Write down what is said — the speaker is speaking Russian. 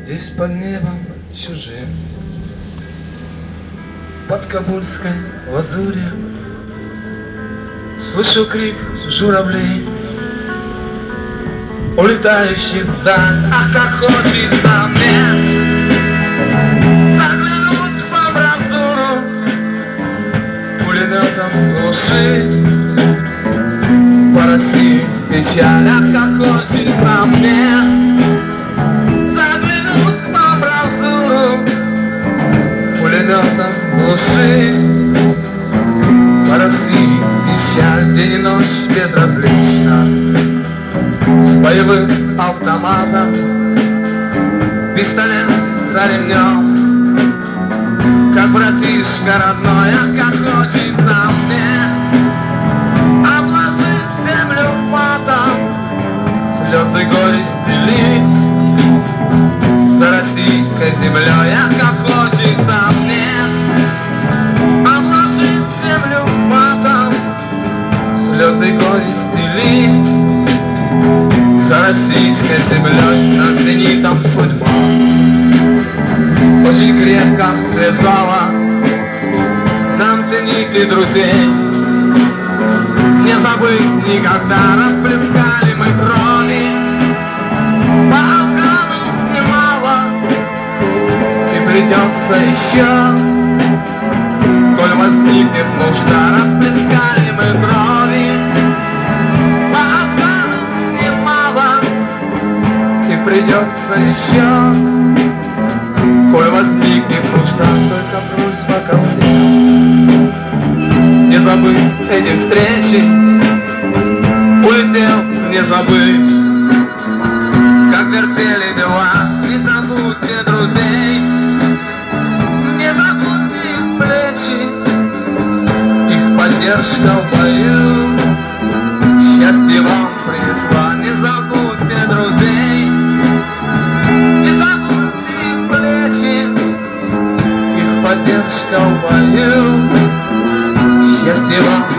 Здесь под небом чужим, под кабульской лазурью слышу крик журавлей, улетающих вдаль. Ах, как хочется мне заглянуть в амбразуру, пулеметом глушить по России печаль. Ах, как хочется мне заглянуть в амбразуру, пулеметом глушить по России печаль. День и ночь безразлично, с боевым автоматом, пистолет за ремнем, как братишка родной. Ах, как хочется мне обложить землю матом, слезы горести лить за российской землей. Ах, как хочется мне обложить землю матом, слезы горести лить за российской землей. Над зенитом судьба очень крепко связала нам цените друзей. Не забыть никогда, расплескали мы крови по Афгану немало, и придется еще, коль возникнет нужда. Расплескали мы крови по Афгану немало, и придется еще, коль возникнет нужда. Только просьба ко всем не забыть эти встречи, улетел не забыть, как вертели дела. Не забудьте друзей, не забудьте их плечи, их поддержка в бою счастье вам принесла. Не забудьте друзей, не забудьте их плечи, их поддержка в бою счастье вам